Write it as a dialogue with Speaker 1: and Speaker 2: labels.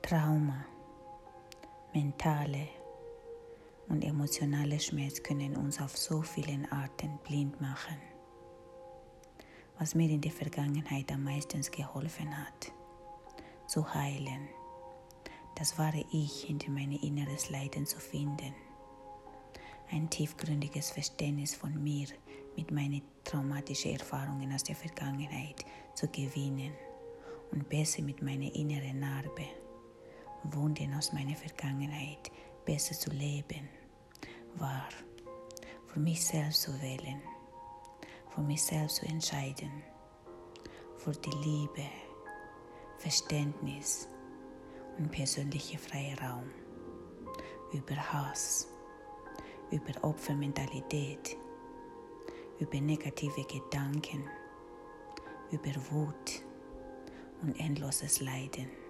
Speaker 1: Trauma, mentale und emotionale Schmerz können uns auf so vielen Arten blind machen. Was mir in der Vergangenheit am meisten geholfen hat, zu heilen, das war ich, hinter mein inneres Leiden zu finden. Ein tiefgründiges Verständnis von mir mit meinen traumatischen Erfahrungen aus der Vergangenheit zu gewinnen und besser mit meiner inneren Narbe, Wunden aus meiner Vergangenheit besser zu leben, war für mich selbst zu wählen, für mich selbst zu entscheiden, für die Liebe, Verständnis und persönlicher Freiraum, über Hass, über Opfermentalität, über negative Gedanken, über Wut und endloses Leiden.